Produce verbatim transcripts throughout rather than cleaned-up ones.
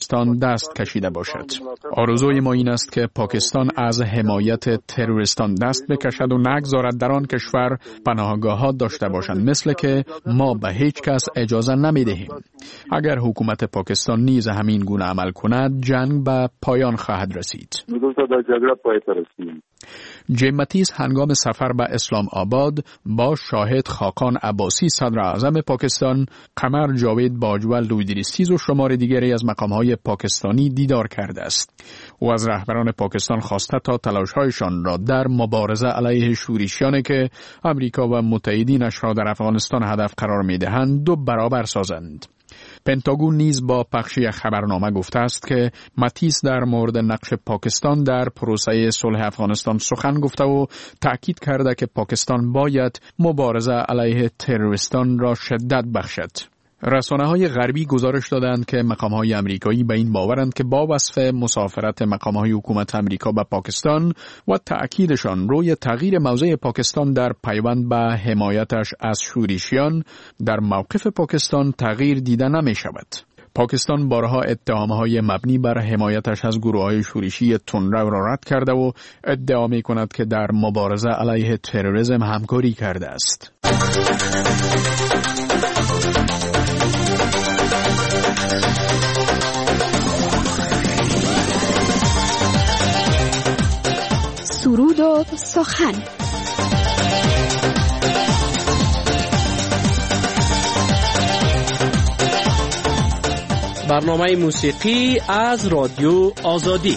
پاکستان دست کشیده باشد. آرزوی ما این است که پاکستان از حمایت تروریستان دست بکشد و نگذارد در آن کشور پناهگاه‌ها داشته باشند، مثل که ما به هیچ کس اجازه نمی‌دهیم. اگر حکومت پاکستان نیز همین گونه عمل کند، جنگ به پایان خواهد رسید. جیم ماتیس هنگام سفر به اسلام آباد با شاهد خاقان عباسی صدر اعظم پاکستان، قمر جاوید باجوه لویدریستیز و شمار دیگری از مقامهای پاکستانی دیدار کرده است. او از رهبران پاکستان خواسته تا تلاش‌هایشان را در مبارزه علیه شورشیانی که امریکا و متحدینش را در افغانستان هدف قرار می‌دهند دو برابر سازند. پنتاگون نیز با پخش یک خبرنامه گفته است که ماتیس در مورد نقش پاکستان در پروسه صلح افغانستان سخن گفته و تأکید کرده که پاکستان باید مبارزه علیه تروریستان را شدت بخشد. رسانه‌های غربی گزارش دادند که مقام‌های آمریکایی به این باورند که با وصف مسافرت مقام‌های حکومت آمریکا به پاکستان و تأکیدشان روی تغییر موضع پاکستان در پیوند به حمایتش از شورشیان، در موقف پاکستان تغییر دیده نمی‌شود. پاکستان بارها اتهام‌های مبنی بر حمایتش از گروه‌های شورشی تندرو را رد کرده و ادعا می‌کند که در مبارزه علیه تروریسم همکاری کرده است. سرود و سخن. برنامه موسیقی از رادیو آزادی.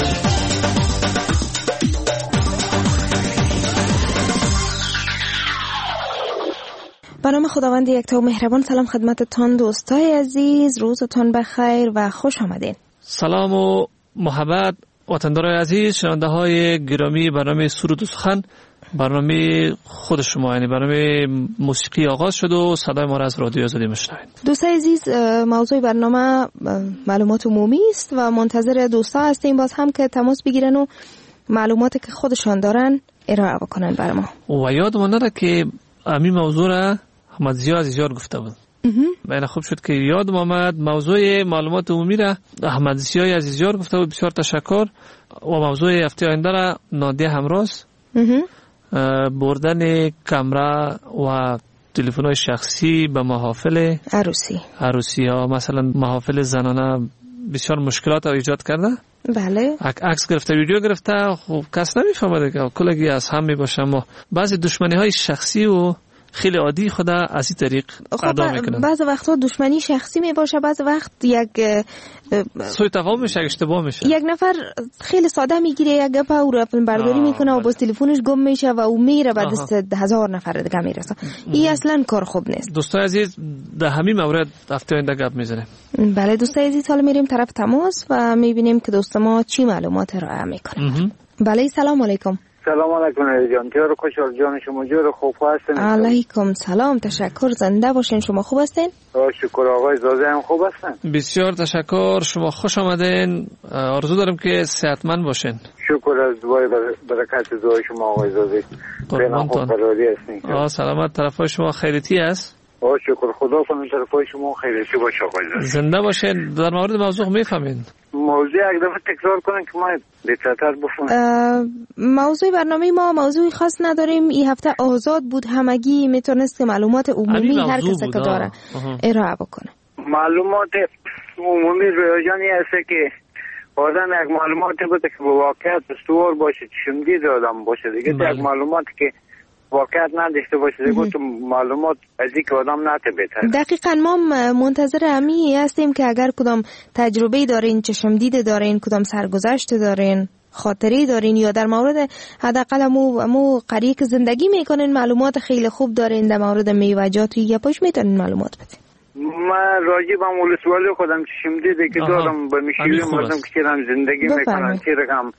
به نام خداوند یکتا و مهربان. سلام خدمتتان دوستای عزیز، روزتان بخیر و خوش آمدین. سلام و محبت وطندارای عزیز، شنونده های گرامی برنامه سرود و سخن، برنامه خود شما، یعنی برنامه موسیقی آغاز شد و صدای ما را از رادیو آزادی میشنوید. دوستای عزیز، موضوع برنامه معلومات عمومی است و منتظر دوستا هستیم باز هم که تماس بگیرن و معلوماتی که خودشان دارن ارائه بکنن بر ما. و یاد مانده که همین موضوع را احمد ضیا عزیزیار گفته بود. من خوب شد که یادم آمد. موضوع معلومات عمومی را احمد ضیا عزیزیار گفته بود. بسیار تشکر. و موضوع هفته آینده را نادیه همراز، بردن کامرا و تلفن‌های شخصی به محافل عروسی عروسی ها، مثلا محافل زنانه بسیار مشکلات را ایجاد کرده. بله، عکس گرفته، ویدیو گرفته، خب کس نمیفهمه که کلگی از هم میباشه. ما بعضی دشمنی های شخصی و خیلی عادی خدا از این طریق ادا میکنن. بعض وقتا دشمنی شخصی میباشه، بعض وقت یک سوء تفاهم میشه، اشتباه میشه. یک نفر خیلی ساده میگیره یک گپ او رو فیلم برداری میکنه و باز تلفنش گم میشه و او میره بعد دست هزار نفر دیگه میرسه. این اصلا کار خوب نیست. دوستای عزیز، در همین مورد هفته آینده گپ میزنیم. بله دوستای عزیز، حالا میریم طرف تماس و میبینیم که دوست ما چی معلومات ارائه میکنه. بله، سلام علیکم. سلام علیکم جان. جور خوشحال جان، شما جور خوب هستین؟ علیکم سلام، تشکر. زنده باشین. شما خوب هستین؟ شکر. آقای زاده هم خوب هستن؟ بسیار تشکر. شما خوش آمدین. آرزو دارم که صحتمند باشین. شکر از دعای برکت دعای شما آقای زاده. خیلی خوب قراری هستین. آه سلامت. طرفای شما خیریتی است؟ آه شکر خدا کنه طرفای شما خیریتی باشه آقای زاده. زنده باشین. در مورد موضوع میفهمین؟ موضوع یک دفعه تکرار کنن که ما دقیق‌تر بفهمیم. موضوع برنامه ما موضوعی خاص نداریم. این هفته آزاد بود، همگی میتونست که معلومات عمومی هر کسی که داره ارائه بکنه. معلومات عمومی رویانی هست که آدم یک معلوماتی بوده که به واقعیت استوار باشه، چشمدید آدم باشه دیگه. یک معلوماتی که واقعیت نداشته باشه دیگه تو معلومات از اینکه آدم نته بهتره. دقیقاً ما منتظر همی هستیم که اگر کدام تجربه دارین، چشمدید دارین، کدام سرگذشت دارین، خاطری دارین یا در مورد حداقل مو مو قریه که زندگی میکنین معلومات خیلی خوب دارین در مورد میوه‌جات یا پاش میتونین معلومات بدین. من راجع به ولسوالی خودم چشمدید که دارم به میشیوی مردم که چیرم زندگی میکنن، چی رقم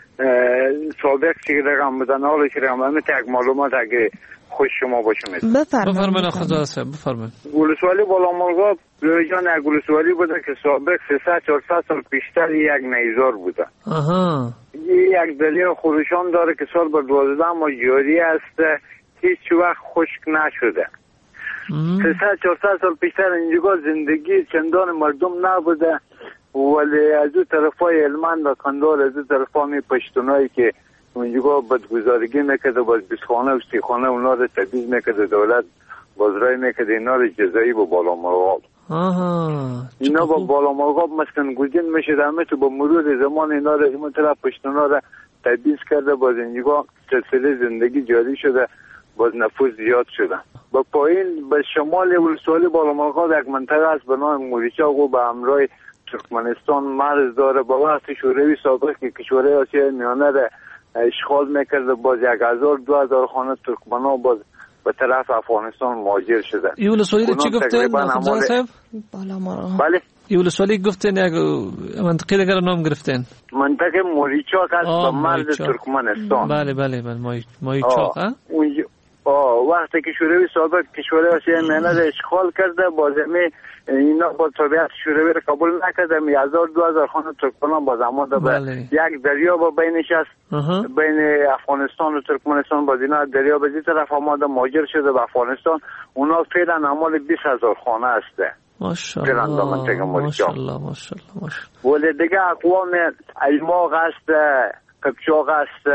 سابق چی رقم بدن، حالا چی رقم همه تک معلومات اگه خوش شما باشه میدن. بفرمایید خدا هستم. بفرمایید. ولسوالی بالا مرغاب جان یک ولسوالی بوده که سابق سیصد چهارصد سال پیشتر یک نیزار بوده. آها. یک دلیل خودشان داره که سال بر دوازده ماه جاری است، هیچ وقت خشک نشده. سیصد چهارصد سال پیشتر اینجا زندگی چندان مردم نبوده، ولی از اون طرفای هلمند و کندهار از اون طرفا می پشتونایی که اونجا بدگزارگی میکرده باز بیسخانه و سیخانه اونا رو تبعیض میکرده دولت بازرای میکرده اینا رو جزایی با بالا مرغاب. اینا با بالا مرغاب مسکن گزین میشه همه تو با مرور زمان اینا رو همون طرف پشتونا رو تبعیض کرده باز اینجا سلسله زندگی جاری شده باز نفوذ زیاد شده. با پایین به شمال ولسوالی بالا مرغاب یک منطقه است به نام موریچاق و به همراه ترکمنستان مرز داره. با وقت شوروی سابق که کشورهای آسیای میانه را اشغال میکرده باز یک هزار دو هزار خانه ترکمنا باز به طرف افغانستان مهاجر شده. این ولسوالی چی گفتن خدا صاحب؟ بالا مرغاب. بله. این ولسوالی گفتن یک منطقه دیگر نام گرفتن. منطقه موریچاق است به مرز ترکمنستان. بله بله بله موریچاق ها. اونجا آه وقتی که شوروی سابق کشورهای آسیای میانه را اشغال کرده باز می اینا با طبیعت شوروی را قبول نکرده می هزار دو هزار خانه ترکمنان باز آماده به یک دریا با بینش است بین افغانستان و ترکمنستان باز اینا دریا به این طرف آماده مهاجر شده به افغانستان. اونا فعلا اعمال بیست هزار خانه هسته ماشاءالله ماشاءالله ماشاءالله. ولی دیگه اقوام ایماق است قبچاق است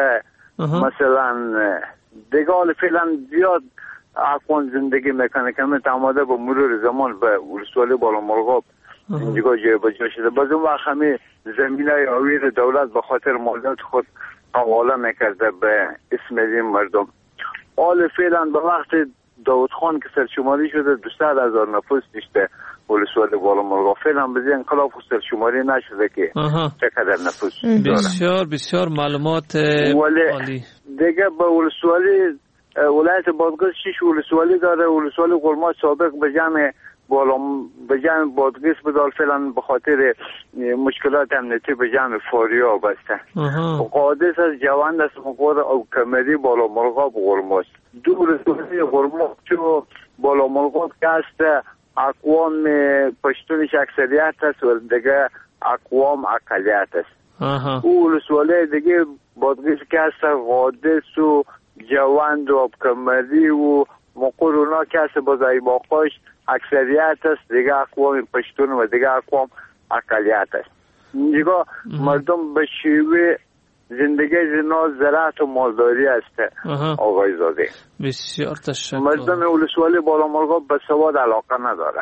مثلا دیگه حال فعلا زیاد اقوام زندگی میکنه که همه آماده با مرور زمان به ولسوالی بالا مرغاب اینجا جای بجا شده. باز اون وقت همه زمین های آویر دولت به خاطر مالیات خود حواله میکرده به اسم این مردم. حال فعلا به وقت داود خان که سرشماری شده دویست هزار نفوس داشته ولسوالی بالا مرغاب. فعلا به این انقلاب سرشماری نشده که چقدر نفوس داره. بسیار بسیار معلومات عالی. دیگه به ولسوالی ولایت بادغیس شش ولسوالی داره. ولسوالی قرما سابق به جمع بالا به جمع بادغیس بدال فعلا به خاطر مشکلات امنیتی به جمع فاریاب است. قادس از جوند است مقور او کمری بالا مرغاب قرماست. دو ولسوالی قرما چو بالا مرغاب که است اقوام پشتونش اکثریت است و دیگه اقوام اقلیت است. او ولسوالی دیگه بادغیس که است قادس و جوند و آبکمری و مقر اونا کسی با زیباقاش اکثریت است دیگه اقوام پشتون و دیگه اقوام اقلیت است. دیگه مردم به شیوه زندگی زنا زراعت و مالداری است آقای زاده. بسیار تشکر. مردم ولسوالی بالا مرغاب به سواد علاقه نداره.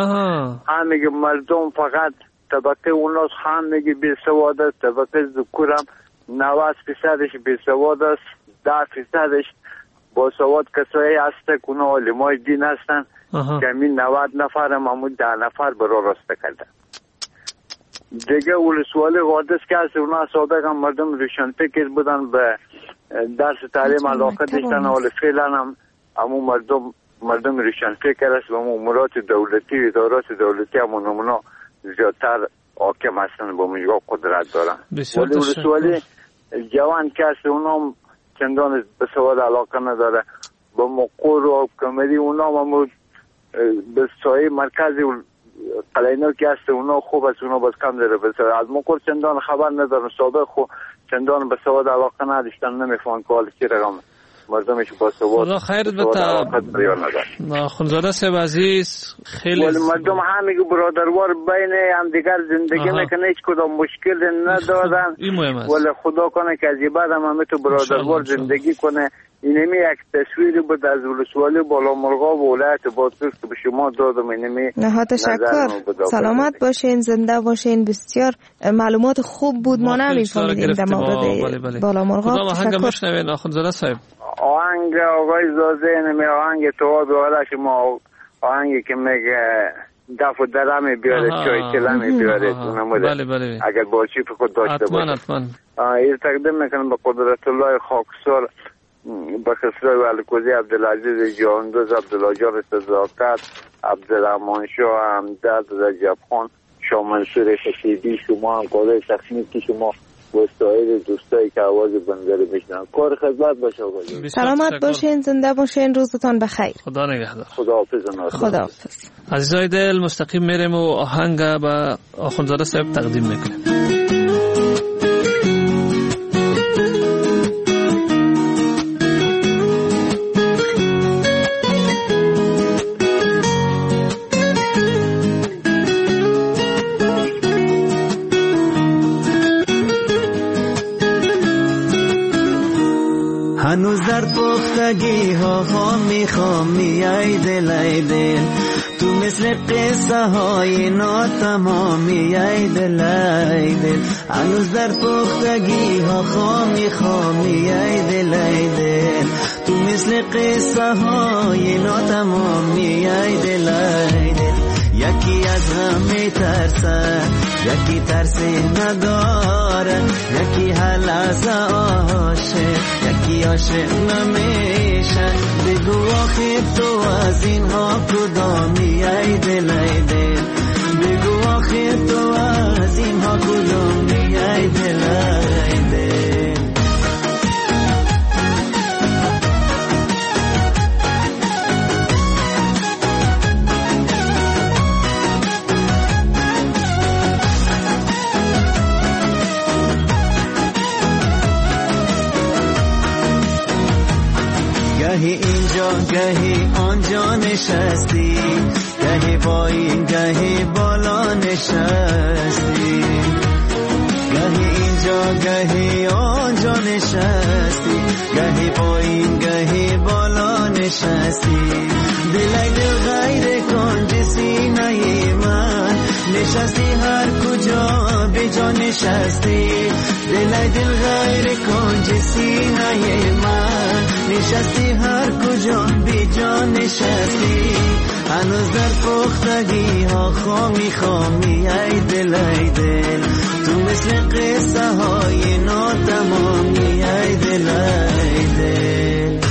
هم میگه مردم فقط طبقه اوناس هم میگه بی سواد است. طبقه ذکورم نود فیصدش بی سواد است. ده فیصدش با سواد کسایی هست که اونا علمای دین هستن که همین نود نفر معمول ده نفر برا راسته کرده. دیگه ولسوالی قادس که هست اونا سابق هم مردم روشنفکر بودن به درس تعلیم علاقه داشتن. حال فعلا هم همون مردم مردم روشنفکر است و امورات دولتی و ادارات دولتی همون نمونا زیادتر حاکم هستن با مجگاه قدرت دارن. ولی ولسوالی جوان که هست اونا چندان به سواد علاقه نداره. با مقور و کمری اونا هم به سایه مرکزی قلعینو که هست اونا خوب است. اونا باز کم داره به سواد. از مقور چندان خبر ندارن. سابق خو چندان به سواد علاقه نداشتن. نمیفهمن که حال چی رقم مردمش با سواد خدا خیرت بتا خونزاده صاحب عزیز. خیلی ولی مردم همه برادروار بین هم دیگر زندگی میکنه. هیچ کدام مشکل ندارن. ولی خدا کنه که از بعد هم همه تو برادروار زندگی کنه. اینمی یک تصویری بود از ولسوالی بالا مرغاب و ولایت بادغیس که به شما دادم. اینمی نهایت تشکر. سلامت باشین، زنده باشین. بسیار معلومات خوب بود. ما نمی‌فهمیدیم در مورد بالا مرغاب. آهنگ میشنوین آخوندزاده صاحب؟ آهنگ آقای زاده نمی آهنگ تو دواره شما آهنگی که میگه دف و درمی بیاره چای چلمی بیاره. بله بله. اگر باشی به خود داشته باشه. حتما حتما. این تقدیم میکنم به قدرت الله خاکسار به خسرو الکوزی عبدالعزیز جاندوز عبدالعجار صداقت عبدالرحمن شاه همدرد رجب خان شاه منصور خطیبی شما هم کارهای تخنیکی شما و سایر دوستایی که آواز بنده رو میشنن. کار خدمت باشه آقا. سلامت باشین، زنده باشین، روزتان بخیر. خدا نگهدار. خداحافظ. خداحافظ. عزیزای دل مستقیم میریم و آهنگ به آخوندزاده صاحب تقدیم میکنیم. هنوز در پختگی ها ها میخوام ای دل ای دل تو مثل قصه های ناتمامی ای دل ای دل هنوز در پختگی ها ها میخوام ای دل ای دل تو مثل قصه های ناتمامی ای دل ای دل یکی از غم میترسه یکی ترسی نداره یکی حل از عاشق یکی عاشق نمیشه بگو آخه تو از اینها کدامی ای دل ای دل بگو آخه تو از اینها کدامی ای دل ای دل گهی اینجا گهی آنجا نشستی گهی پایین گهی بالا نشستی گهی اینجا گهی آنجا نشستی گهی پایین گهی بالا نشستی دلای دل غیر کنج سینه من نشستی هر کجا به جا نشستی دلای دل غیر کنج سینه من نشستی هر کجا بی جا نشستی هنوز در پختگی ها خامی خامی ای دل ای دل تو مثل قصه های ناتمامی ای دل ای دل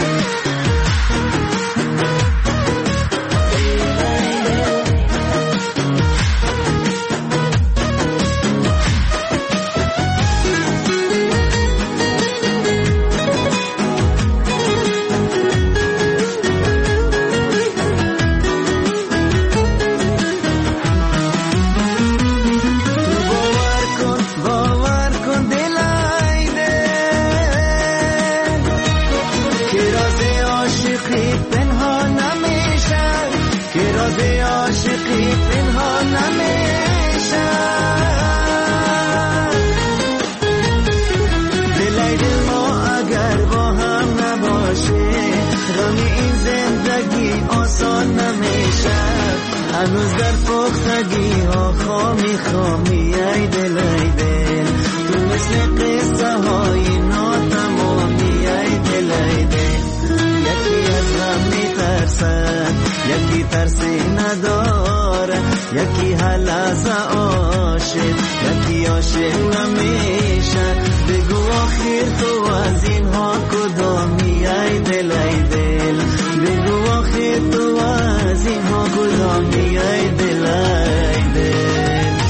هنوز در پختگی ها خامی خامی ای دل ای دل تو مثل قصه های ناتمامی ای دل ای دل یکی از غم میترسد یکی ترسی نداره یکی حل از عاشق یکی عاشق نمیشه بگو آخر تو از اینها کدامی ای دل ای دل بگو آخر تو از اینها کدامی ای دل ای دل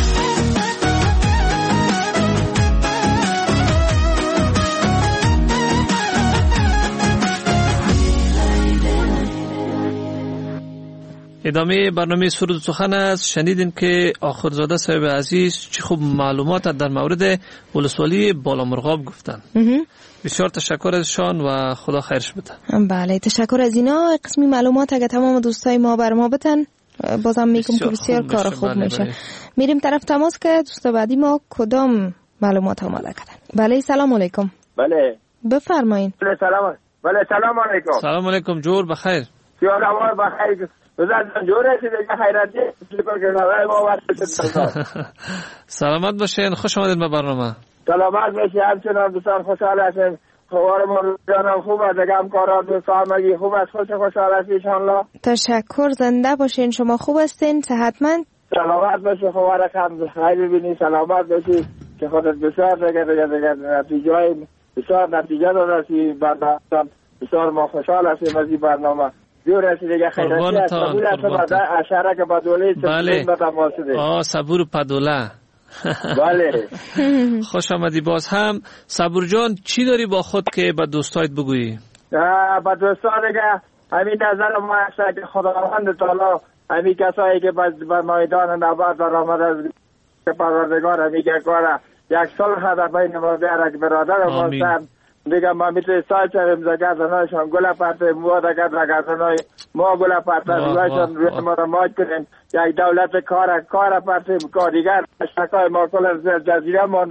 ادامه برنامه سرود و سخن است. شنیدیم که آخرزاده صاحب عزیز چه خوب معلومات در مورد ولسوالی بالامرغاب گفتن. بسیار تشکر ازشان و خدا خیرش بده. بله تشکر از اینا. قسمی معلومات اگه تمام دوستای ما بر ما بتن بازم میگم که بسیار کار خوب بله میشه. بله. میریم طرف تماس که دوست بعدی ما کدام معلومات آماده کردن. بله سلام علیکم. بله بفرمایید. بله سلام. بله سلام علیکم. سلام علیکم جور بخیر. سیار اول بخیر. بذار جوره چه دیگه خیراتی سلیپر که نوای ما واسه سلامت باشین. خوش آمدید به برنامه. سلامت باشی. همچنان بسیار خوشحال هستم. خوار ما جانم خوب است. دیگه همکارا دوستان مگی خوب است. خوش خوشحال هستی ان شاء الله. تشکر. زنده باشین. شما خوب هستین؟ صحتمند؟ سلامت باشی. خوار خم خیر ببینی. سلامت باشی که خودت بسیار دیگه دیگه دیگه نتیجه بسیار نتیجه داشتی. بعد بسیار ما خوشحال هستیم از این برنامه. جور هستی دیگه خیراتی است. قبول است بعد اشاره که بدوله بله. بدم آه صبور پدوله. بله. خوش آمدی باز هم. صبور جان چی داری با خود که به دوستایت بگویی؟ با دوستان دیگه همین نظر ما است که خداوند تعالی همین کسایی که به میدان نبرد در آمد از پروردگار همین که کاره یک صلح در بین ما بیاره که برادر ما هستند دیگه ما میتونیم سال چریم زگردنایشان گل پرته مو دگر زگردنای ما گل پرته رویشان روی ما را ماج کنیم. یک دولت کار کار پرته کاریگر شکای ما کل جزیره مانده است.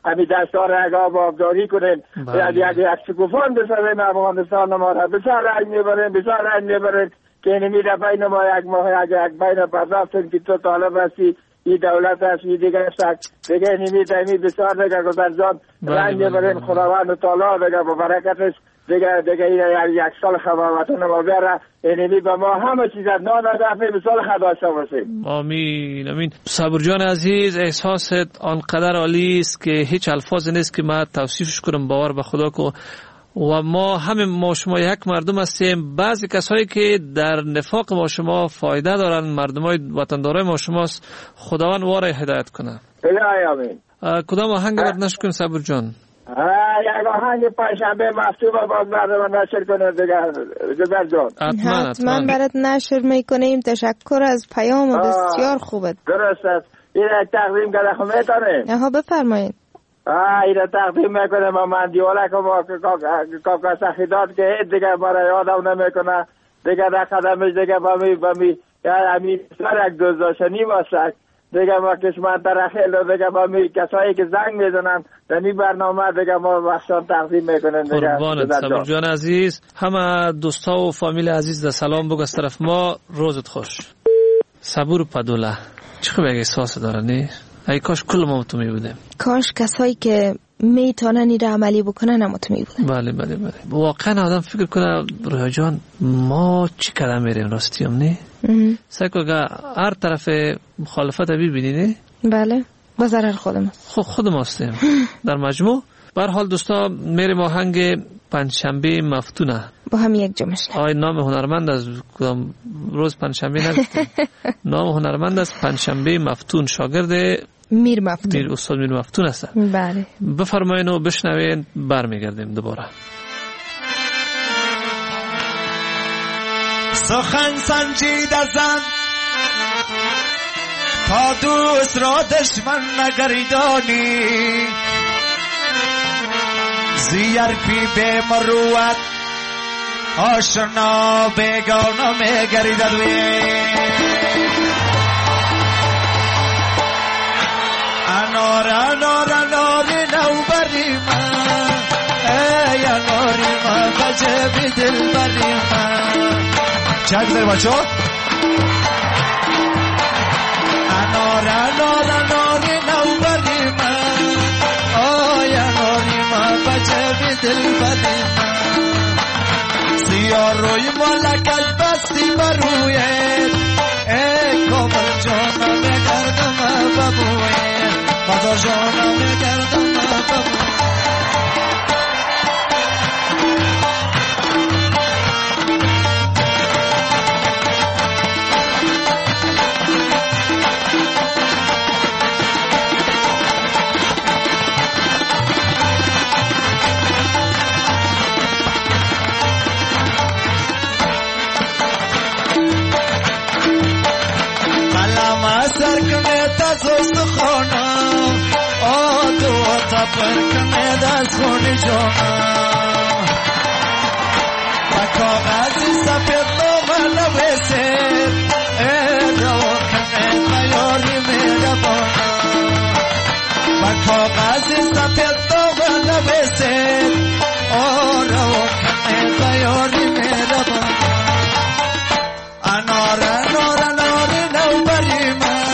همین دستار رگاب آبداری کنیم، یک یک شکوفان بسازیم افغانستان ما را. بسیار رنج میبریم، بسیار رنج میبریم که اینمی را بین ما یک ماه یک یک بین پردافتیم که تو طالب هستی، این دولت هست، این دیگه است، دیگه اینمی دمی بسیار دیگه گذر جان رنج میبریم. خداوند تعالی دیگه با برکتش دیگه دیگه این یک سال خباوتون ما بیاره، اینمی به ما همه چیز نان دفعه به سال خداشته باشیم. آمین آمین. صبور جان عزیز، احساست آنقدر عالی است که هیچ الفاظ نیست که ما توصیفش کنم. باور به خدا کو و ما همه ما شما یک مردم هستیم. بعضی کسایی که در نفاق ما شما فایده دارن، مردمای وطندارای ما شماست. خداوند واره هدایت کنه. آمین. کدام آهنگ برد نشر کنیم صبور جان؟ یک آهنگ پنجشنبه مفتوح باز مردم نشر کنه دیگه گذر جان. حتما برات نشر میکنیم. تشکر از پیام بسیار خوبه. درست است. این تقدیم کرده خب میتونیم؟ آها بفرمایید. آه این تقدیم میکنه ما من دیوله که با کاکا سخیداد که دیگه برای یادم نمیکنه دیگه در قدمش دیگه با می با می یا همین سر یک دوزاشنی باشد دیگه ما کشمن ترخیل دیگه با می کسایی که زنگ میزنن در این برنامه دیگه ما بخشان تقدیم میکنن دیگه. قربانت صبور جان عزیز. همه دوستا و فامیل عزیز در سلام بگو از طرف ما. روزت خوش. صبور پدوله چه خوب یک احساس داره نی؟ ای کاش کل ما تو می بودیم. کاش کسایی که میتونن این عملی بکنن اما تو می بودن. بله بله بله. واقعا آدم فکر کنه رویا جان ما چی کردن میریم راستی هم نه؟ سعی کن که هر طرف مخالفت بی بینی نه؟ بله با ضرر خودم خود خودم هستیم در مجموع. به هر حال دوستا میریم آهنگ پنجشنبه مفتونه با هم یک جمعش. آی نام هنرمند از کدام روز پنجشنبه نگفتیم. نام هنرمند از پنجشنبه مفتون، شاگرد میر مفتون، میر استاد میر مفتون هست. بله بفرمایین و بشنوین. برمیگردیم دوباره. سخن سنجیده زن تا دوست را دشمن نگردانی، زیرپی به مروت آشنا بیگانه میگردد. انار انار انار نوبری من، ای اناری من بجب دل بری من. چند داری بچه ها؟ انار انار انار نوبری من، آی اناری من بجب دل بری من. سیاه روی ملکت بستی برویت، ای کامل جانم گردم ببویت، مدار جانم گردم ببویت. دوست خانم آدو تا پرکنه دست خونی جانم، با کاغذی سفید نامه نویسید، ای رو کنه بیاری میره بانم. با کاغذی سفید نامه نویسید، او رو کنه بیاری میره بانم. انار انار انار نوبری من،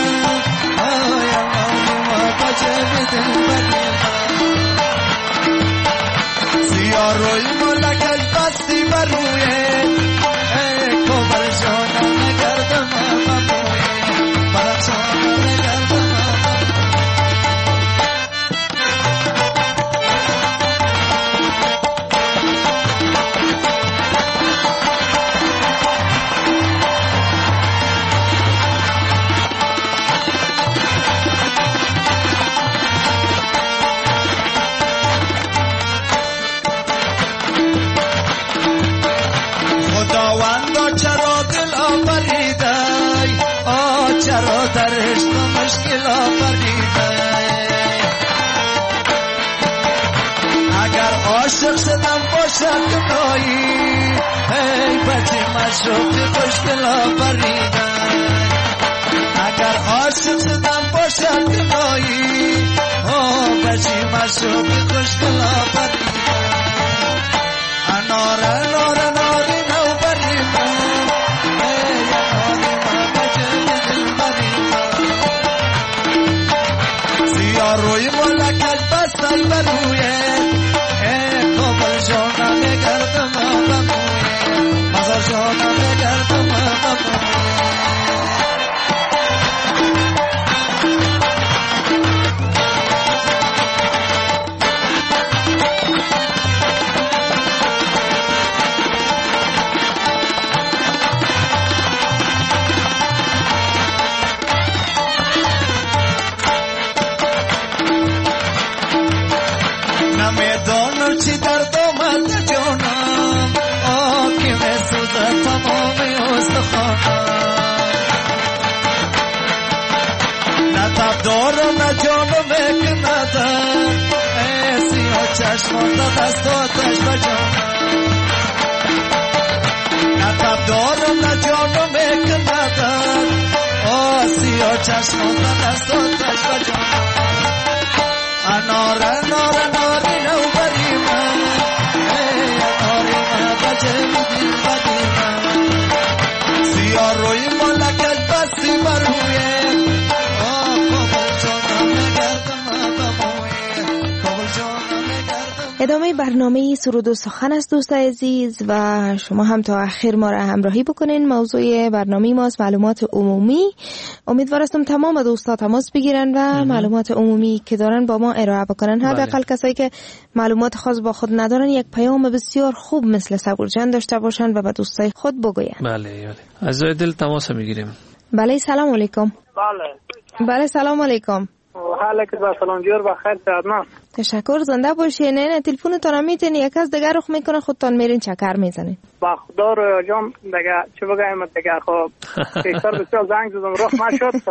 سیاه روی ملکش بستی برویه، ای کبر جانم نگردم ممویه، برا جانم نگردم درش تو مشکل آفریده. اگر عاشق شدم باشد گناهی، ای بچه مشروقی مشکل آفریده. اگر عاشق شدم باشد گناهی، او بچه مشروب خوشگلا پریدا انار انار اناری نو بریدا ای اناری ما بچه دل بریدا سیاه روی ملکت بستای برویه ای کابل جانا بگردم بمویه مزار جانا بگردم بمویه دارم نه جانم که ندارم ایسی ها چشمان دست آتش بجانم نه تب دارم نه جانم که ندارم ایسی ها چشمان دست آتش بجانم انار انار اناری نو بری من ای اناری من بجه میدی بدی من سیاه روی ملکت بستی برویه ادامه برنامه سرود و سخن است دوست عزیز و شما هم تا آخر ما را همراهی بکنین. موضوع برنامه ماست معلومات عمومی. امیدوار هستم تمام دوستا تماس بگیرن و معلومات عمومی که دارن با ما ارائه بکنن. حداقل کسایی که معلومات خاص با خود ندارن یک پیام بسیار خوب مثل صبورجان داشته باشن و به دوستای خود بگوین. بله بله. از دل تماس میگیریم. بله سلام علیکم. بله بله سلام علیکم. حالا که با سلام جور بخیر سلام. تشکر زنده باشین. نه تلفنتون رو میتین یک از دیگه رخ میکنه خودتون میرین چکر میزنین. با خدا رو جام دیگه چه بگم دیگه خب بیشتر بسیار زنگ زدم رخ نشد.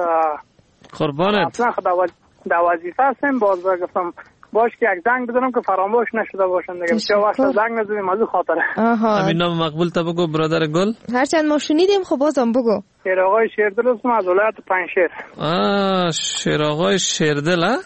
قربانت. اصلا خدا در وظیفه هستم باز گفتم باش که یک زنگ بزنم که فراموش نشده باشن دیگه بسیار وقت زنگ نزدیم از خاطره. همین نام مقبول تا بگو برادر گل. هرچند ما شنیدیم خب بازم بگو. شیر آقای شیردل هستم از ولایت پنجشیر. آه شیر آقای شیردل ها؟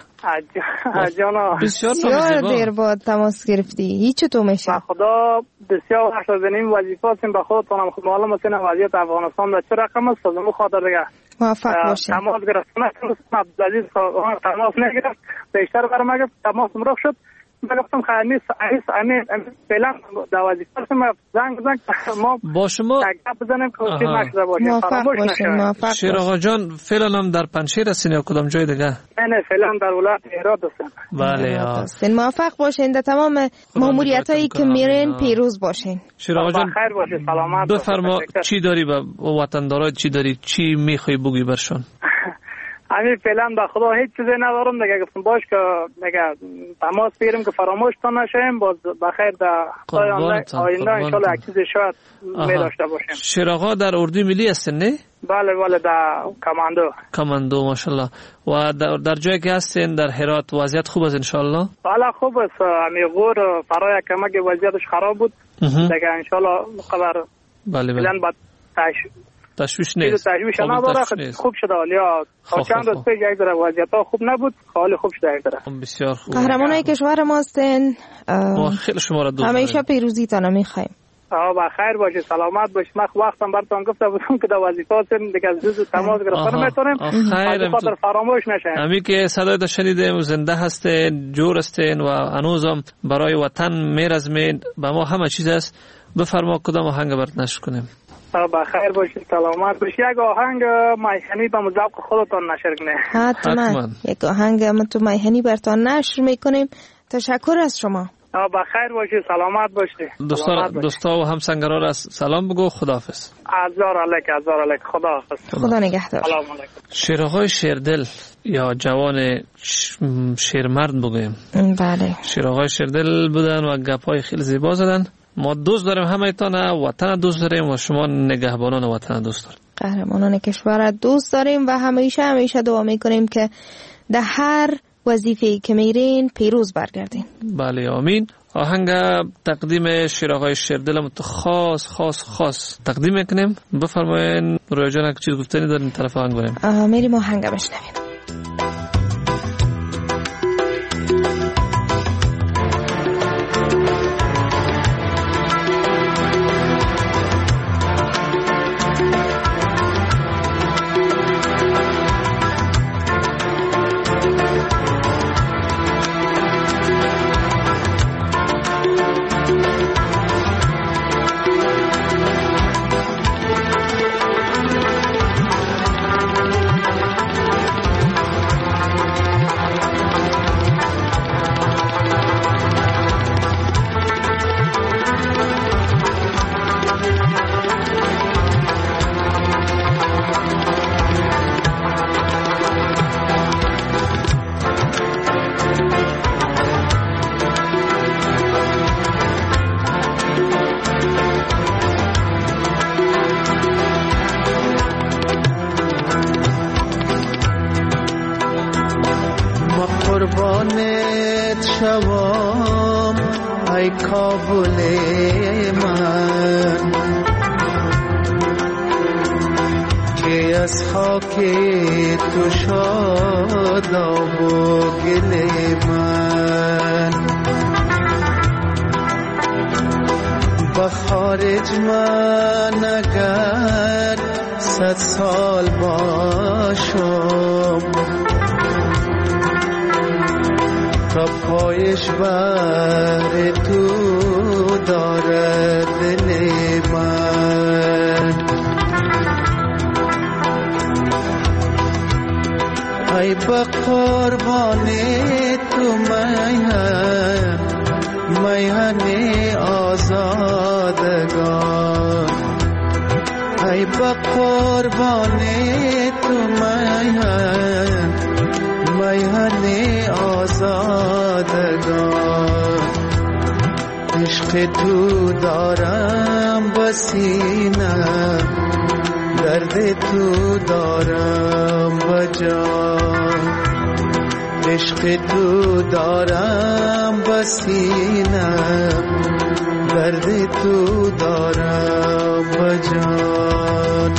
جانا بسیار دیر بعد تماس گرفتی. هیچ تو میشه؟ خدا بسیار وقت از این وظیفه هستیم به خودتونم خب معلوم است وضعیت افغانستان در چه رقم است از اون خاطر دیگه موفق باشین. تماس گرفتم عبدالعزیز تماس نگرفت بیشتر برام گفت تماس مرخ شد. من گفتم خیلی نیست ایس امین فعلا در وظیفه هستم زنگ زنگ ما با شما گپ بزنیم که چیز نشده باشه فراموش نشه. شیر آقا جان فعلا هم در پنجشیر هستین یا کدام جای دیگه؟ نه فعلا در ولایت هرات هستم. بله هستین. موفق باشین در تمام ماموریت هایی که میرین پیروز باشین. شیر آقا جان بخیر باشید سلامت بفرما چی داری به وطندارای چی داری چی میخوای بگی برشون؟ همین فعلا به خدا هیچ چیزی ندارم دیگه گفتم باش که دیگه تماس بگیریم که فراموش تا نشیم باز بخیر در آینده ان شاء الله یک چیزی شاید می داشته باشیم. شیر آقا در اردوی ملی هستین نه؟ بله بله در کماندو. کماندو ماشاءالله. و در, در جایی که هستین در هرات وضعیت خوب است ان شاء الله؟ بله خوب است. همین غور فرای کمک وضعیتش خراب بود دیگه ان شاء الله خبر بله بله تشویش نیست. تشویش نداره خوب شده حالیا چند روز پیش یک ذره وضعیت خوب نبود حال خوب شده یک ذره. بسیار خوب. قهرمانای کشور ما هستین. ما خیلی شما را دوست داریم. همیشه پیروزی تا نمیخوایم. آ با خیر باشید سلامت باشید. من وقتم براتون گفته بودم که در وظیفه هستم دیگه از روز تماس گرفتن میتونیم. خیر خاطر فراموش نشه. همین که صدای تو شنیدیم زنده هستین جور هستین و هنوزم برای وطن میرزمین به ما همه چیز است. بفرما کدام آهنگ برات نشر کنیم؟ با خیر باشید سلامت باشید. یک آهنگ میهنی به ذوق خودتون نشر کنید. حتما یک آهنگ ما تو میهنی براتون نشر میکنیم. تشکر از شما. با خیر باشید سلامت باشید. دوستا دوستا و همسنگرا را سلام بگو. خداحافظ. هزار علیک هزار علیک خداحافظ. خدا نگهدار. سلام علیکم. شیر آقای شیردل یا جوان شیرمرد بگویم. بله شیر آقای شیردل بودن و گپای خیلی زیبا زدن. ما دوست داریم همه ایتان وطن دوست داریم و شما نگهبانان وطن دوست داریم. قهرمانان کشور دوست داریم و همیشه همیشه دعا میکنیم که در هر وظیفه‌ای که میرین پیروز برگردین. بله آمین. آهنگ تقدیم شیر آقای شیردل تو خاص خاص خاص تقدیم میکنیم. بفرمایین رویا جان اگه چیز گفتنی دارین طرف آهنگ بریم. میریم آهنگ بشنویم. قربانت شوام ای کابل من که از خاک تو شاداب و گل من با خارج من اگر صد سال باشم تا پایش بر تو دارد دل من ای با قربان تو میهن میهن آزادگان ای با قربان تو میهن میهن آزادگان عشق تو دارم بسینم درد تو دارم بجان عشق تو دارم بسینم درد تو دارم بجان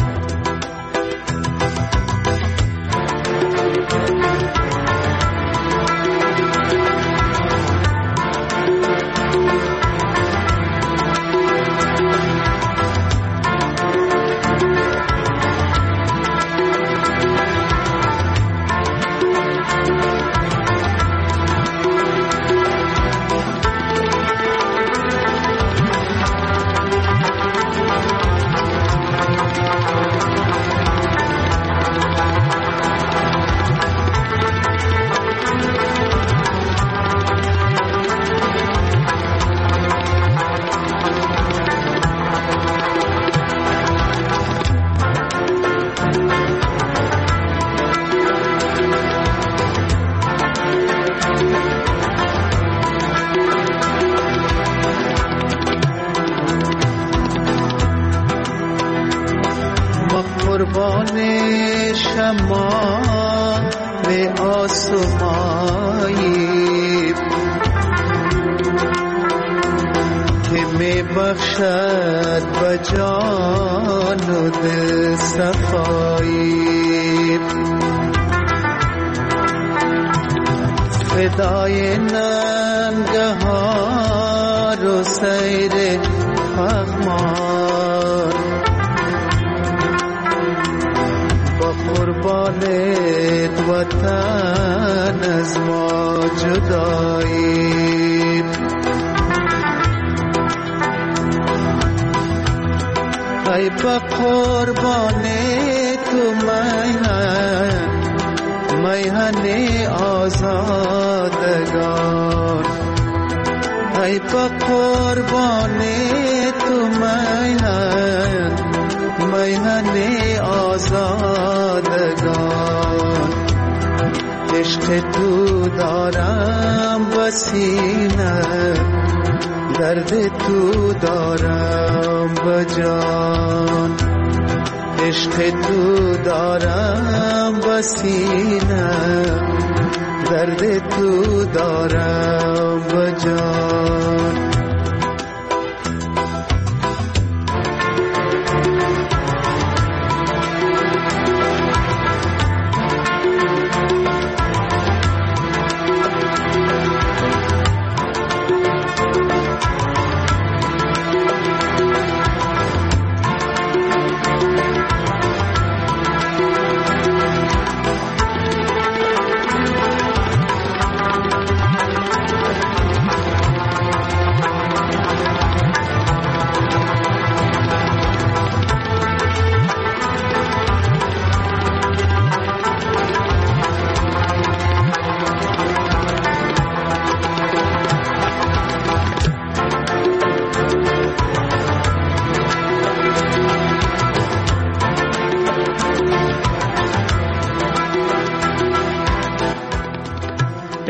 قربان شما به آسمایی که می بخشد به جان و دل صفایی فدای ننگهار و سیر پغمان قربانت وطن از ما جدایی ای با قربان تو میهن میهن آزادگان ای با قربان تو میهن میهن آزادگان عشق تو دارم بسینه درد تو دارم بجان عشق تو دارم بسینه درد تو دارم بجان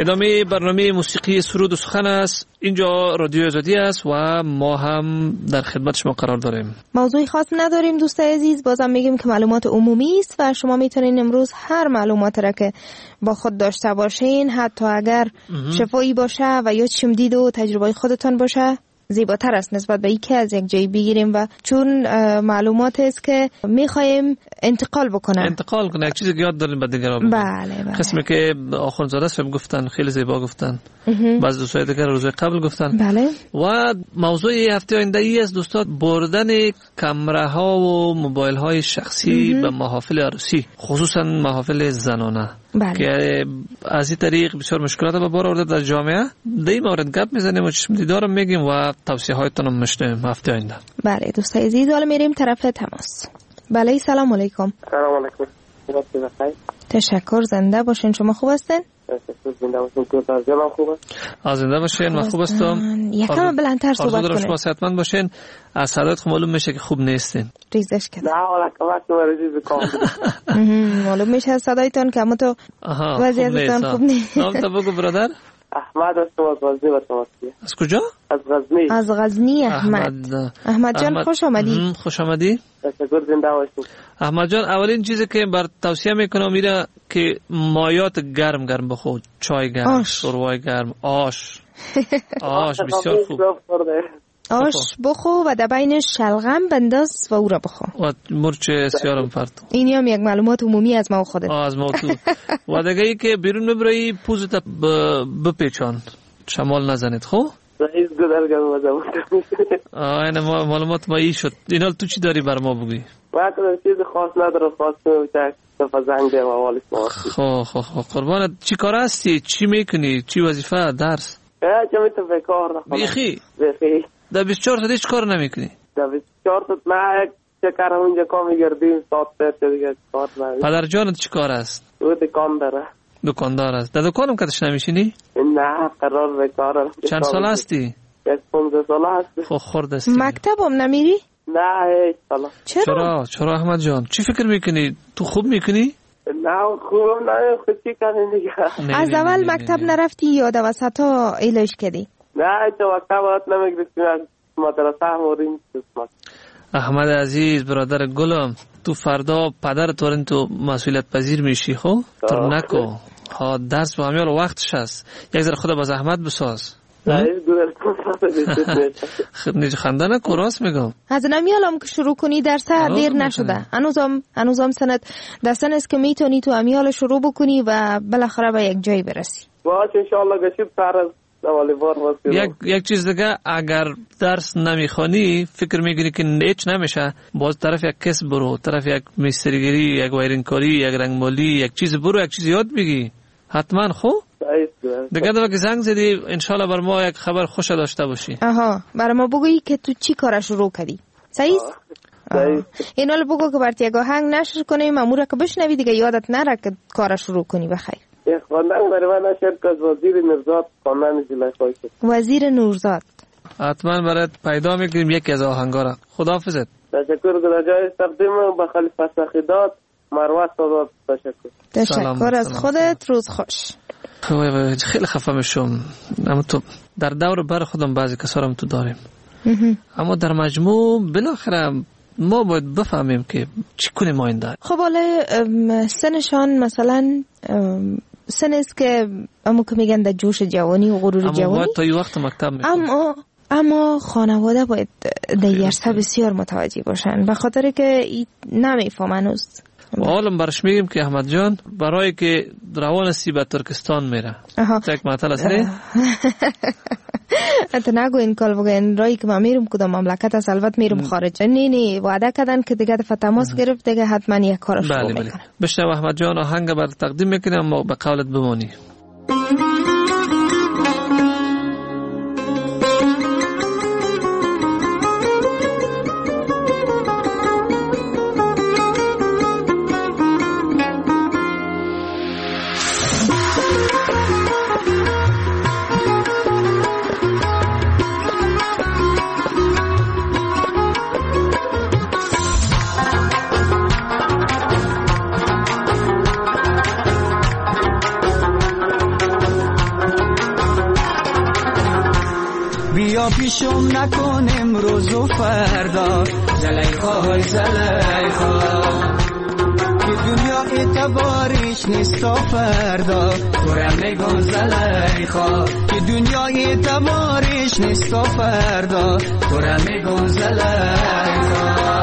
ادامه برنامه موسیقی سرود و سخن است. اینجا رادیو آزادی است و ما هم در خدمت شما قرار داریم. موضوعی خاص نداریم دوستای عزیز، بازم میگیم که معلومات عمومی است و شما میتونین امروز هر معلومات را که با خود داشته باشین، حتی اگر شفایی باشه و یا چشم دید و تجربه خودتان باشه، زیباتر است نسبت به اینکه از یک جایی بگیریم و چون معلومات است که میخوایم انتقال بکنه انتقال کنه یک چیزی که یاد داریم به دیگران. بله بله. قسمی که آخوندزاده صاحب گفتن خیلی زیبا گفتن، بعضی دوستای دیگر روز قبل گفتن. بله. و موضوع هفته آینده ای است دوستان، بردن کامره ها و موبایل های شخصی به محافل عروسی، خصوصا محافل زنانه. بله. که از این طریق بسیار مشکلات به بار آورده در جامعه. در این مورد گپ میزنیم و چشم دیدارم میگیم و توصیه هایتون هم میشنویم هفته آینده. بله دوستای عزیز، حالا میریم طرف تماس. بله سلام علیکم. سلام علیکم. تشکر، زنده باشین. شما خوب هستین؟ تشکر، زنده باشین. تو ترجمه خوبه؟ از زنده باشین، من خوب هستم. یکم بلندتر صحبت کنید. شما صحتمند باشین. از صداتون معلوم میشه که خوب نیستین. ریزش کنید. نه حالا کمک نمی‌کنه، ریز کام. معلوم میشه از صدایتون که اما تو وضعیتتون خوب نیست. نام تو بگو برادر. احمد هستم از غزنی و تماسیه. از کجا؟ از غزنی. از غزنی احمد. احمد جان خوش آمدی. خوش آمدی. تشکر، زنده باشید. احمد جان، اولین چیزی که بر توصیه میکنم میره که مایات گرم گرم بخور، چای گرم، شوربای گرم، آش. آش بسیار خوب. آش بخو و در بینش شلغم بنداز و او را بخو و مرچ سیارم پرت. اینی هم یک معلومات عمومی از ما و خودت. از ما تو. و دیگه ای که بیرون میبری پوزت بپیچان، شمال نزنید. خب رئیس گذرگم مزه. آینه ما معلومات ما ای شد. اینا تو چی داری بر ما بگی؟ وقتی چیز خاص نداره، خاص نمیشه صفا زنگ ده و والیس ما. خب خب خب قربانت. چی کار هستی؟ چی میکنی؟ چی وظیفه؟ درس؟ اه چه میتونم به کار نخونم. بیخی؟ بیخی. در بیست و چهار ساعت هیچ کار نمیکنی؟ در بیست و چهار ساعت نه، یک چکر اونجا کار میگردیم، ساعت سه دیگه کار نمیکنیم. پدر جانت چی کار است؟ او دکان داره. دکاندار است. در دکانم کدش نمیشینی؟ نه قرار به کار. چند سال هستی؟ یک پونزده سال هستی. خب خورد هستی. مکتب هم نمیری؟ نه هیچ سالا. چرا؟ چرا؟ چرا احمد جان؟ چی فکر میکنی؟ تو خوب میکنی؟ نه خوبم نه، خود چی کنی دیگه. از اول مکتب نرفتی یا در وسط ها ایلاش کردی؟ نه چه مکتب هات نمیگرفتیم، از مدرسه هموریم قسمت. احمد عزیز برادر گلم، تو فردا پدر تورن تو مسئولیت پذیر میشی. خب تو نکو ها، درس با همیال وقتش هست. یک ذره خدا با زحمت بساز. نیجه خنده نکو، راست میگم. از نمیالم که شروع کنی درس دیر نشده. هنوزم هنوزم سنت دستن است که میتونی تو امیال شروع بکنی و بالاخره به یک جایی برسی. باش انشالله گشید سر از اولی بار یک یک چیز دیگه، اگر درس نمیخوانی فکر میگیری که هیچ نمیشه، باز طرف یک کسب برو، طرف یک مستریگری، یک وایرینگکاری، یک رنگمالی، یک چیز برو، یک چیز یاد بگی حتما. خب دیگه دفعه که زنگ زدی انشالله بر ما یک خبر خوش داشته باشی. آها، برای ما بگویی که تو چی کار شروع کردی. صحیح است؟ اینو بگو که برات یک آهنگ نشر کنیم، امور که بشنوی دیگه یادت نره که کار شروع کنی. بخیر. یک خواندن برای من نشد که از وزیر نورزاد خواندن جلای خواهی شد. وزیر نورزاد حتما برات پیدا میکنیم یکی از آهنگا را. خداحافظت. تشکر. در جای تقدیم به خلیفه سخیداد مروت صادات تشکر. تشکر از خودت. روز خوش. خیلی خفه میشم، اما تو در دور بر خودم بعضی کسا هم تو داریم، اما در مجموع بالاخره ما باید بفهمیم که چی کنیم آینده. خب حالا سنشان مثلا سن است که امو که میگن در جوش جوانی و غرور جوانی، اما باید تا یه وقت مکتب میکنم. اما اما خانواده باید در یرسه بسیار متوجه باشن، به خاطر که نمیفهمن است. و حالا برش میگیم که احمد جان برای که روان سی به ترکستان میره یک معطل است نه؟ انت نگو این کال بگه این رایی که ما میرم کدام مملکت است، البته میرم خارج. نه نه وعده کردن که دیگه دفعه تماس گرفت دیگه حتما یک کار شروع میکنه. بشنو احمد جان آهنگ بر تقدیم میکنم اما به قولت بمانی. بیا پیشم نکن امروز و فردا زلیخا زلیخا که دنیا اعتبارش نیست و فردا تو را میگم زلیخا که دنیا اعتبارش نیست و فردا تو را میگم زلیخا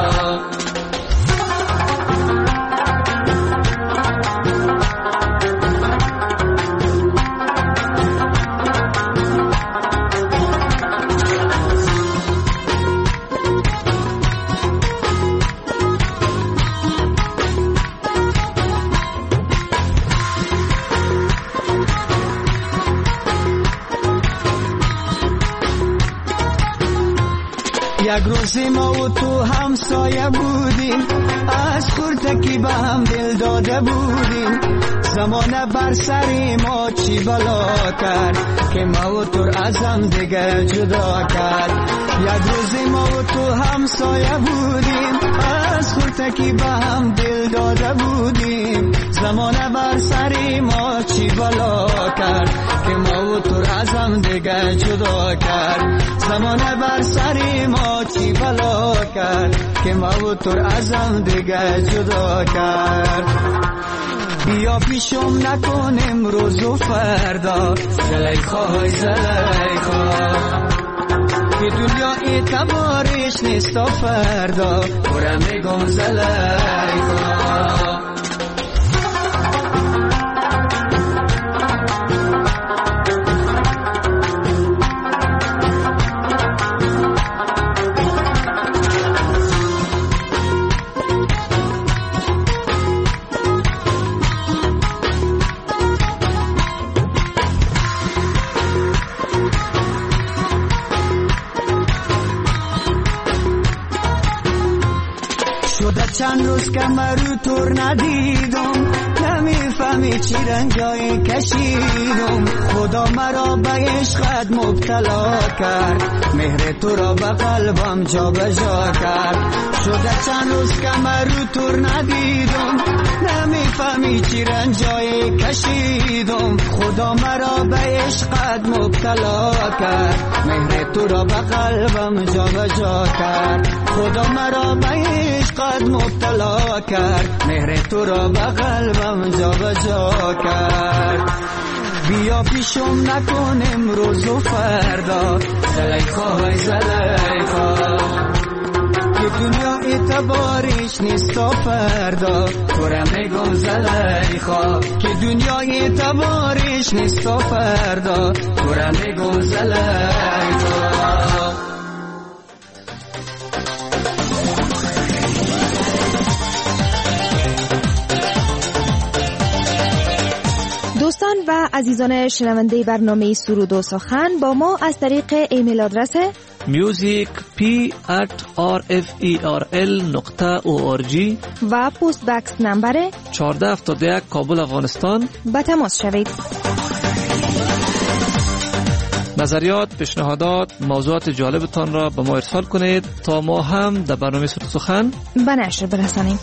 یک روزی ما و تو همسایه بودیم از خورتکی به هم دل داده بودیم زمانه بر سری ما چی بلا کرد که ما و تو از هم دیگه جدا کرد یک روزی ما و تو همسایه بودیم از خورتکی به هم دل داده بودیم زمانه بر سری ما چی بلا کرد که ما و تو از هم دیگه جدا کرد زمانه بر سری ما چی بلا کرد که ما و تو از هم دیگه جدا کرد بیا پیشم نکن امروز و فردا زلیخا زلیخا که دنیا اعتبارش نیست و فردا برم میگم زلیخا چند روز که مرو تور ندیدم نمیفهمی چی رنجای کشیدم خدا مرا به عشقت مبتلا کرد مهر تو را به قلبم جا به جا کرد شده چند روز که مرو تور ندیدم نمیفهمی چی رنجای کشیدم خدا مرا به عشقت مبتلا کرد مهر تو را به قلبم جا به جا کرد خدا مرا به عشقت مبتلا کرد مهر تو را به قلبم جا به جا کرد بیا پیشم نکن امروز و فردا زلیخا زلیخا که دنیا اعتبارش نیست و فردا تو را میگم زلیخا که دنیا اعتبارش نیست و فردا تو را میگم زلیخا دوستان و عزیزان شنونده برنامه سرود و سخن با ما از طریق ایمیل آدرس music p at r f e r l نقطه o r g و پست بکس نمبر چهارده هفتاد و یک کابل افغانستان به تماس شوید. نظریات، پیشنهادات، موضوعات جالبتان را به ما ارسال کنید تا ما هم در برنامه سرود و سخن به نشر برسانیم.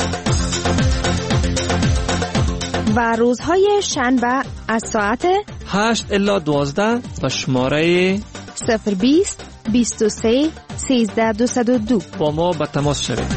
و روزهای شنبه از ساعت هشت الی دوازده و شماره صفر بیست بیست و سه سیزده دویست و دو با ما به تماس شوید.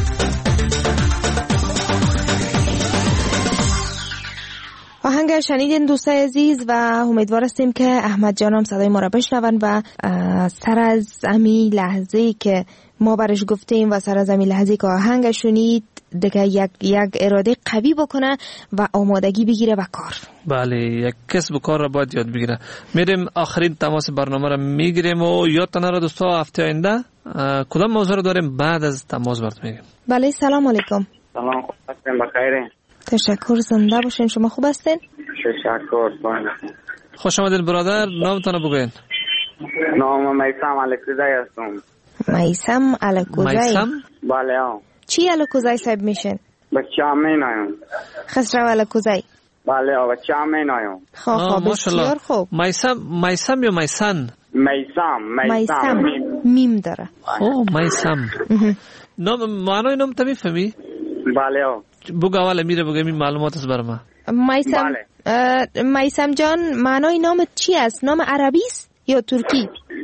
آهنگ شنیدین دوستای عزیز و امیدوار هستیم که احمد جانم صدای ما را بشنون و سر از امی لحظه‌ای که ما برش گفتیم و سر از امی لحظه‌ای که آهنگ شنید دیگه یک یک اراده قوی بکنه و آمادگی بگیره و کار. بله، یک کسب و کار را باید یاد بگیره. میریم آخرین تماس برنامه را میگیریم و یادتان را دوستا هفته آینده کدام موضوع را داریم بعد از تماس برات میگیم. بله، سلام علیکم. سلام، خوب هستین؟ بخیرین؟ تشکر، زنده باشین. شما خوب هستین؟ تشکر. خوش آمدین برادر. نامتان رو بگوین. نام میثم الکوزی هستم. میثم الکوزی. میثم؟ بله ها. چی الکوزی صاحب میشن؟ بچه هم مینایم. خسرو الکوزی. بله ها، بچه هم مینایم. خواه خواه، بسیار خوب. میثم میثم یا میثن؟ میثم میثم میم داره. اوه، میثم. نام معنای نام تا میفهمی؟ بله ها. بگو اول میره بگو این معلومات است برام. میثم. بله. میثم جان معنای نامت چی است؟ نام عربی است یا ترکی؟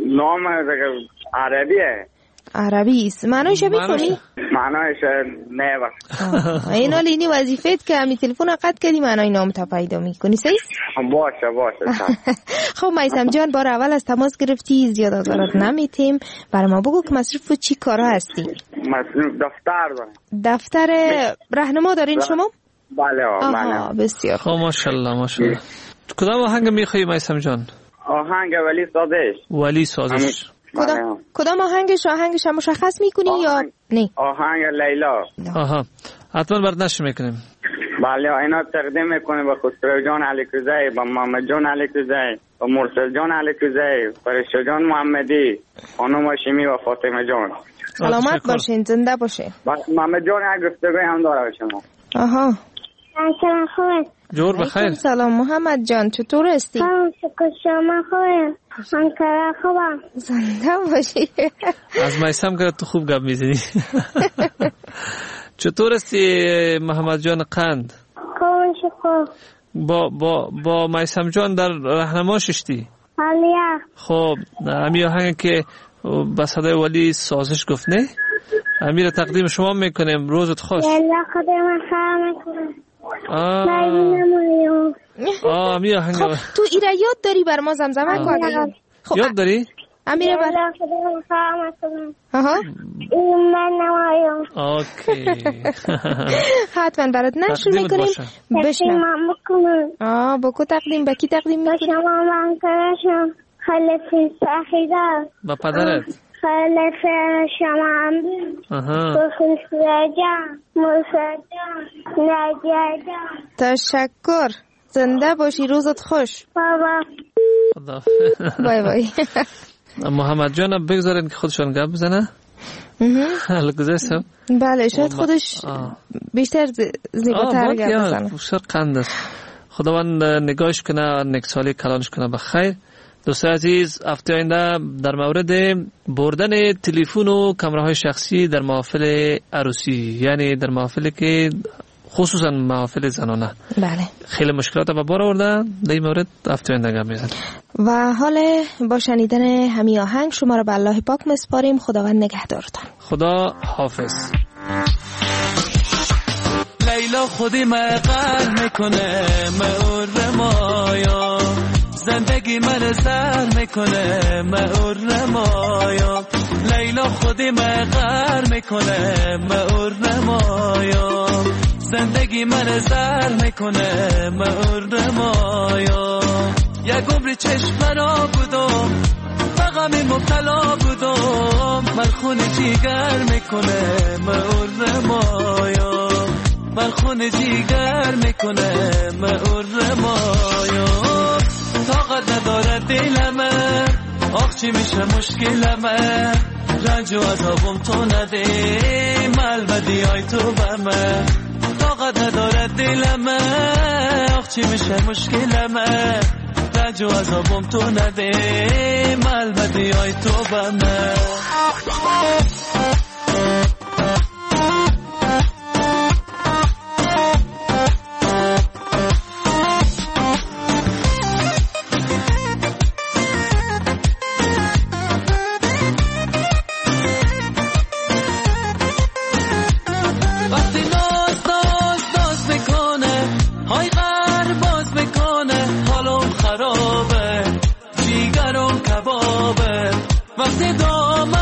نام عربیه. عربی است. معنیش می‌کنی؟ معنیش نه باشه. اینا لینی وظیفت که همین تلفن قطع کردی معنی نام تا پیدا می‌کنی. صحیح؟ باشه باشه. خب میثم جان بار اول از تماس گرفتی زیاد آزارت نمیتیم. برای ما بگو که مصروف چی کارا هستی؟ مصروف دفتر دارم. دفتر راهنما دارین شما؟ بله بله. بسیار خب ماشاءالله ماشاءالله. کدام آهنگ میخوای میثم جان؟ آهنگ ولی سازش. ولی سازش. کدام کدام آهنگش آهنگش هم مشخص میکنی یا نه؟ آهنگ لیلا. آها حتما برات نشر میکنیم. بله اینا تقدیم میکنه به خسرو جان علیکوزی، با محمد جان علیکوزی، با مرسل جان علیکوزی، فرشته جان محمدی، خانم هاشمی و فاطمه جان. سلامت باشین، زنده باشین. محمد جان یک گفتگوی هم داره شما. آها سلام خوبه. جور بخیر. سلام محمد جان چطور هستی؟ سلام شکر شما خوبه. من کار خوبم. زنده باشی. از میثم که تو خوب گپ میزنی. چطور هستی محمد جان قند؟ خوب شکر. با با با میثم جان در راهنما ششتی؟ حالیه. خب همین آهنگ که با صدای ولی سازش گفت نه؟ همین را تقدیم شما میکنیم. روزت خوش. یلا خودم خواهم میکنم. آه آه امیر آهنگ. خب تو ایرا یاد داری بر ما زمزمه کنی؟ خب یاد داری؟ امیر بر خودم خواهم میکنم. آها این من نمایم. اوکی. حتما برات نشر میکنیم. بشنم میکنم. آه با کو تقدیم با کی تقدیم میکنی؟ شما من کرشم خلفی سخیده. با پدرت؟ خلف شما هم بخصوص جان موسیقی جان نجیه جان. تشکر. زنده باشی. روزت خوش. بابا بای بای. محمد جان بگذارین که خودشان گپ بزنه. حالا گذاشتم. بله شاید خودش بیشتر زیباتر گپ بزنه. بیشتر قند است. خداوند نگاهش کنه، نکسالی کلانش کنه بخیر. دوستان عزیز هفته آینده در مورد بردن تلفن و کامراهای شخصی در محافل عروسی، یعنی در محافلی که خصوصا محافل زنانه بله خیلی مشکلات به بار آورده، در این مورد هفته آینده گپ میزنیم. و حال با شنیدن همین آهنگ شما را به الله پاک میسپاریم. خداوند نگهدارتان. خدا حافظ. لیلا خودی مقر میکنه مور مایا، زندگی من سر میکنه مور مایا. لیلا خودی مقر میکنه مور مایا، زندگی من سر میکنه مور مایا. یک عمر چشم را بودم فقط مبتلا بودم، من خون جیگر میکنه مور مایا، من خون جیگر میکنه مور مایا. طاقت نداره دلمه آخ چی میشه مشکلمه، رنج و عذابم تو نده ملبدی های تو بمه. طاقت نداره دلمه آخ چی میشه مشکلمه، رنج و عذابم تو نده ملبدی های تو بمه. وقتی دامن